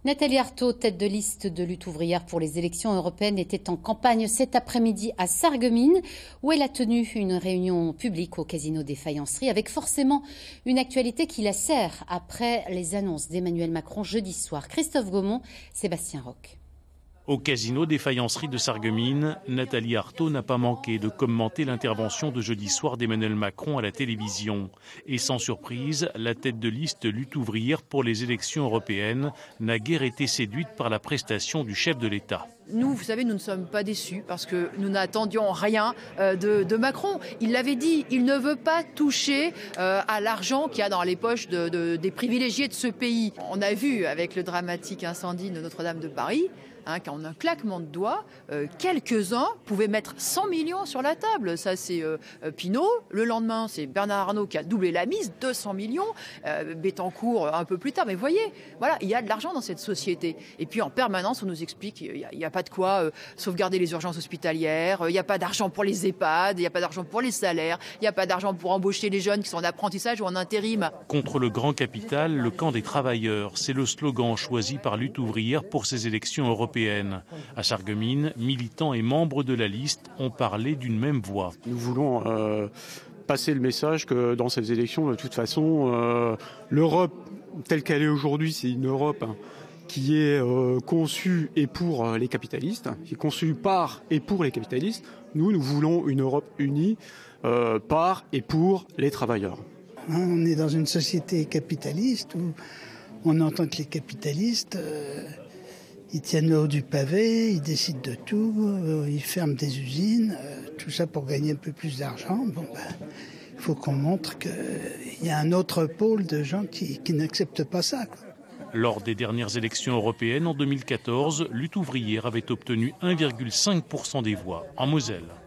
Nathalie Arthaud, tête de liste de lutte ouvrière pour les élections européennes, était en campagne cet après-midi à Sarreguemines, où elle a tenu une réunion publique au Casino des Faïenceries, avec forcément une actualité qui la serre après les annonces d'Emmanuel Macron jeudi soir. Christophe Gaumont, Sébastien Roch. Au Casino des Faïenceries de Sarreguemines, Nathalie Arthaud n'a pas manqué de commenter l'intervention de jeudi soir d'Emmanuel Macron à la télévision. Et sans surprise, la tête de liste lutte ouvrière pour les élections européennes n'a guère été séduite par la prestation du chef de l'État. Nous, vous savez, nous ne sommes pas déçus parce que nous n'attendions rien de Macron. Il l'avait dit, il ne veut pas toucher à l'argent qu'il y a dans les poches des privilégiés de ce pays. On a vu avec le dramatique incendie de Notre-Dame de Paris, qu'en un claquement de doigts, quelques-uns pouvaient mettre 100 millions sur la table. Ça, c'est Pinault. Le lendemain, c'est Bernard Arnault qui a doublé la mise, 200 millions. Bettencourt un peu plus tard. Mais voyez, voilà, il y a de l'argent dans cette société. Et puis en permanence, on nous explique qu'il n'y a pas de quoi sauvegarder les urgences hospitalières, il n'y a pas d'argent pour les EHPAD, il n'y a pas d'argent pour les salaires, il n'y a pas d'argent pour embaucher les jeunes qui sont en apprentissage ou en intérim. Contre le grand capital, le camp des travailleurs, c'est le slogan choisi par Lutte ouvrière pour ces élections européennes. À Sarreguemines, militants et membres de la liste ont parlé d'une même voix. Nous voulons passer le message que dans ces élections, de toute façon, l'Europe telle qu'elle est aujourd'hui, c'est une Europe qui est conçue et pour les capitalistes, qui est conçue par et pour les capitalistes. Nous voulons une Europe unie par et pour les travailleurs. On est dans une société capitaliste où on entend que les capitalistes... Ils tiennent le haut du pavé, ils décident de tout, ils ferment des usines, tout ça pour gagner un peu plus d'argent. Il faut qu'on montre qu'il y a un autre pôle de gens qui n'acceptent pas ça, quoi. Lors des dernières élections européennes en 2014, Lutte ouvrière avait obtenu 1,5% des voix en Moselle.